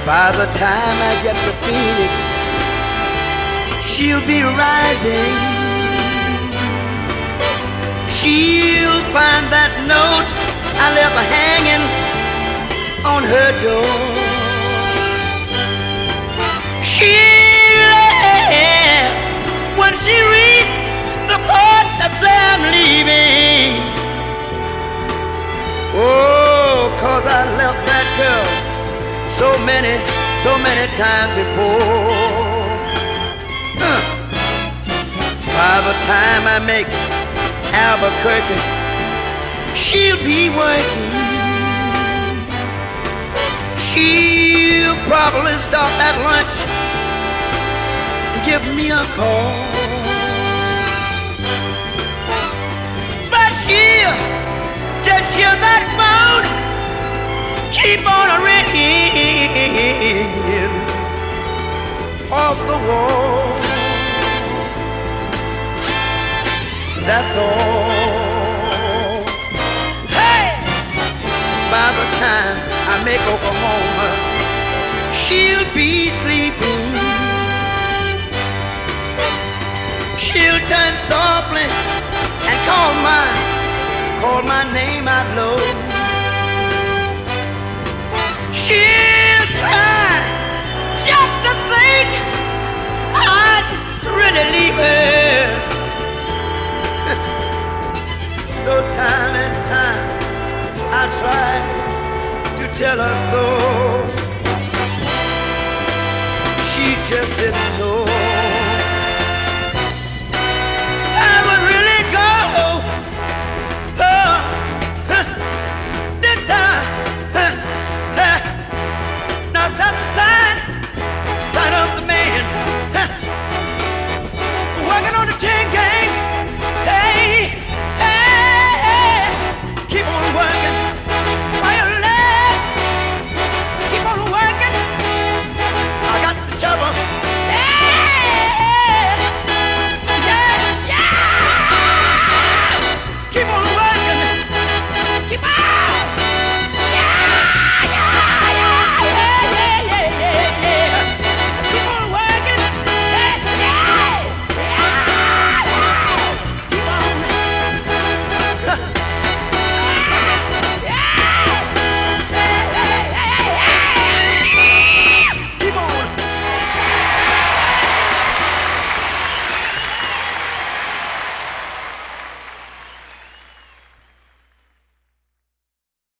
By the time I get to Phoenix, she'll be rising. She'll find that note I left hanging on her door. She'll laugh when she reads the part that says I'm leaving. Oh, 'cause I left that girl so many times before. By the time I make Albuquerque, she'll be working. She'll probably stop at lunch and give me a call. But she'll just hear that phone keep on ringing off the wall. That's all. Hey! By the time I make Oklahoma, she'll be sleeping. She'll turn softly and call my name out low. She'll cry just to think I'd really leave her. Though time and time I tried to tell her so, she just didn't know. I would really go. This time. Now that's the sign of the man working on the tin can.